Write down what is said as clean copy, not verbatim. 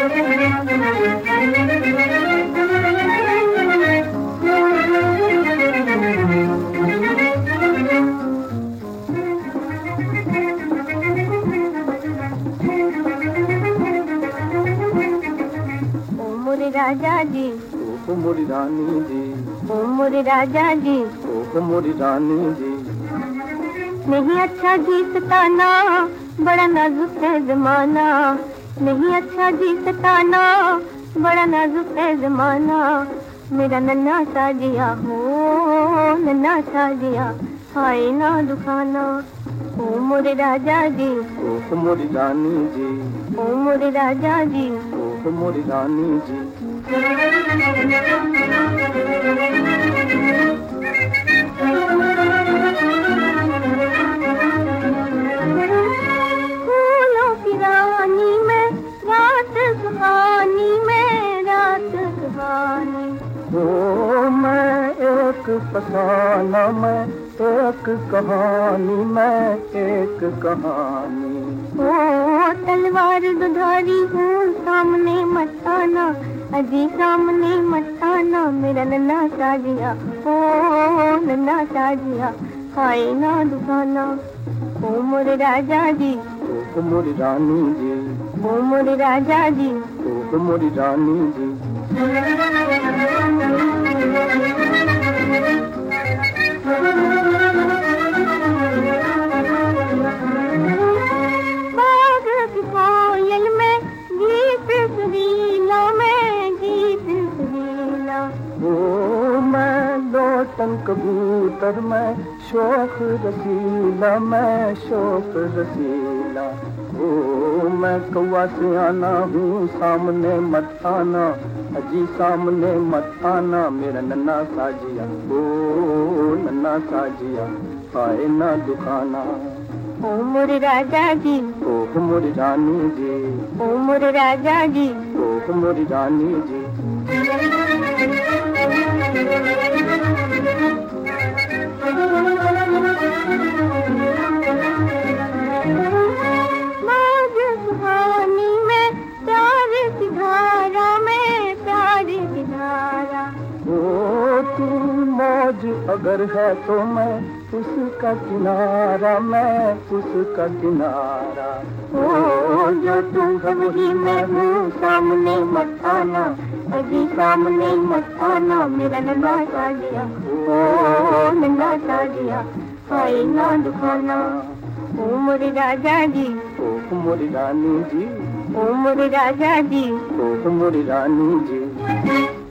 राजा जी ओ मोरी रानी जी, ओ मोरे राजा जी, ओ मोरी रानी जी। नहीं अच्छा जी सताना, बड़ा नाजुक है जमाना। नहीं अच्छा जी सताना, बड़ा नाजुक है जमाना। मेरा नन्हा साजिया हो, नन्हा साजिया, हाय ना दुखाना। ओ मोरे राजा जी, ओ मोरी रानी जी, ओ मोरे राजा जी, ओ मोरी रानी जी। फूलों की रानी में रात सुहानी, में रात सुहानी। ओ मैं एक फसाना, मैं एक कहानी, मैं एक कहानी। ओ तलवार दुधारी हूँ, सामने मत आना, अजी सामने मत आना। मेरा नन्हा साजिया, ओ नन्हा साजिया, हाय ना दुखाना। ओ मोरे राजा जी, ओ मोरी रानी जी, ओ मोरे राजा जी, ओ मोरी रानी जी। बाग की कोयल में गीत सुरीला, में गीत सुरीला। ओ मैं लोटन कबूतर, मैं शौक रसीला, मैं शौक रसीला। ओ मैं कौवा से आना हूँ, सामने मत आना, अजी सामने मत आना। मेरा नन्हा साजिया, ओ नन्हा साजिया, हाय ना दुखाना। ओ मोरे राजा जी, ओ मोरी रानी जी, ओ मोरे राजा जी, ओ मोरी रानी जी। मौज सुहानी में प्यार की धारा, में प्यार की धारा। ओ तू मौज अगर है तो मैं उसका किनारा, मैं उसका किनारा। ओ जो तू है वही मैं हूँ, सामने मत आना, अभी सामने मत आना। मेरा नन्हा साजिया, ओ नन्हा साजिया, हाय ना दुखाना। ओ मोरे राजा जी, ओ मोरी रानी जी, ओ मोरे राजा जी, ओ मोरी रानी जी।